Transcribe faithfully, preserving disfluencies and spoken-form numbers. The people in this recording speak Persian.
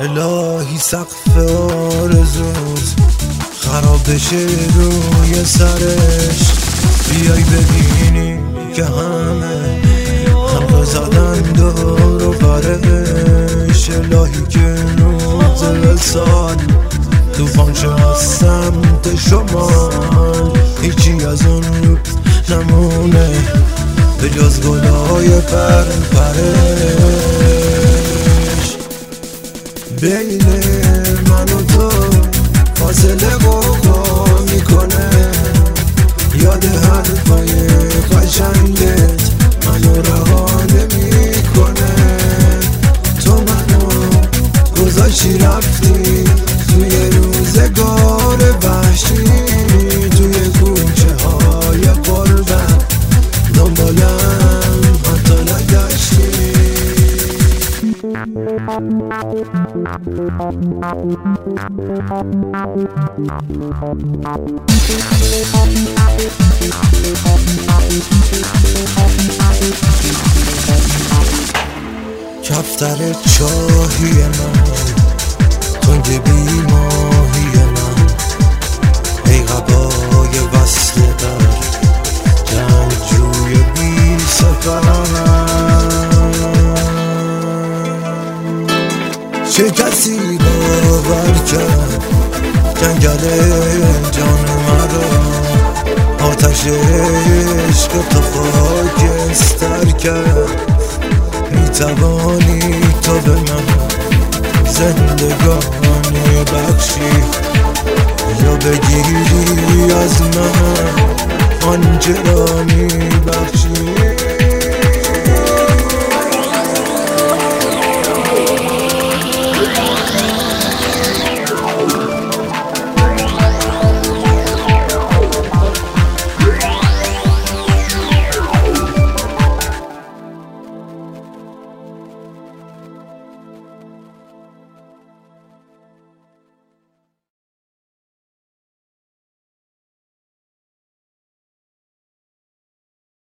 الهی سقف آرزوز خراب بشه روی سرش، بیای ببینی که همه خلق زدن دور و برش. الهی که روز سال توفان شد از سمت شمال، هیچی از اون روز نمونه به جز گلای پر پرش. بین من و تو فاصله قوقا میکنه، یاد حرفای قشنگت منو رها نمیکنه. تو منو گذاشتی رفتی توی روزگار وحشی، توی کوچه های قربت دنبالم حتی نگشتی. کفتر چاهی من، تنگ بیماهی من، ای قبای وصل در جنگجوی بی سفر. چه کسی باور کرد جنگل جان مرا، آتش عشق تو خاکستر کرد. میتوانی تو به من زندگانی بخشی، یا بگیری از من آنچه را میبخشی.